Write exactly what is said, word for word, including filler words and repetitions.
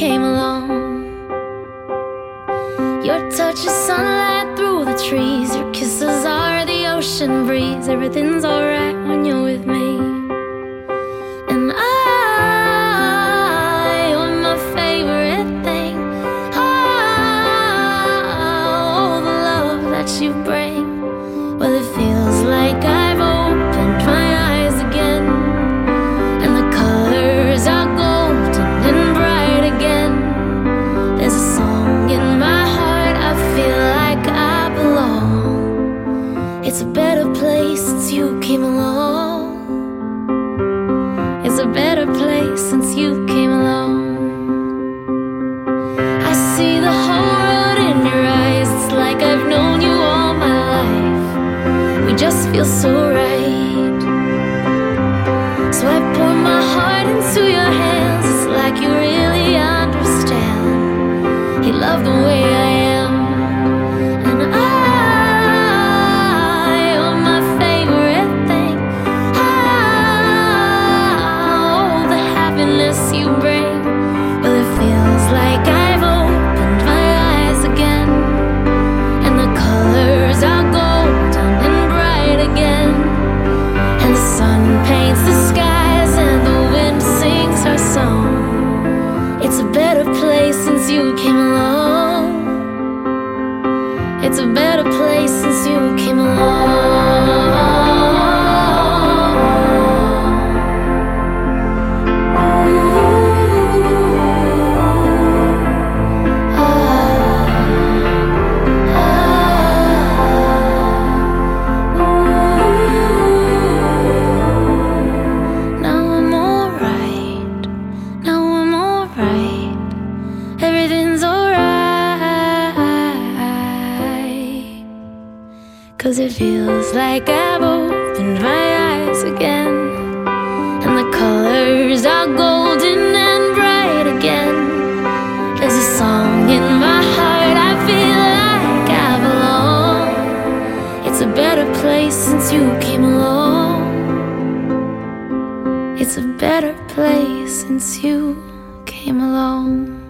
came along. Your touch is sunlight through the trees, your kisses are the ocean breeze. Everything's alright when you're with me. And I, you're my favorite thing. Oh, the love that you bring. Well, it feels like I've opened my eyes again, and the colors are golden and bright again. There's a song in my heart, I feel like I belong. It's a better place since you came along. It's a better place since you came along. I see the whole world in your eyes. It's like I've known you all my life. We just feel so right. So I pour my heart into your hands. It's like you really understand. You love the way I am. And I, you're my favorite thing. Oh, the happiness you bring. Well, it feels like I've opened my eyes again, and the colors are golden and bright again. And the sun paints the skies and the wind sings our song. It's a better place since you came along. It's a better place since you came along. Now I'm alright. Now I'm alright. Everything's alright. 'Cause it feels like I've opened my eyes again, and the colors are golden and bright again. There's a song in my heart, I feel like I belong. It's a better place since you came along. It's a better place since you came along.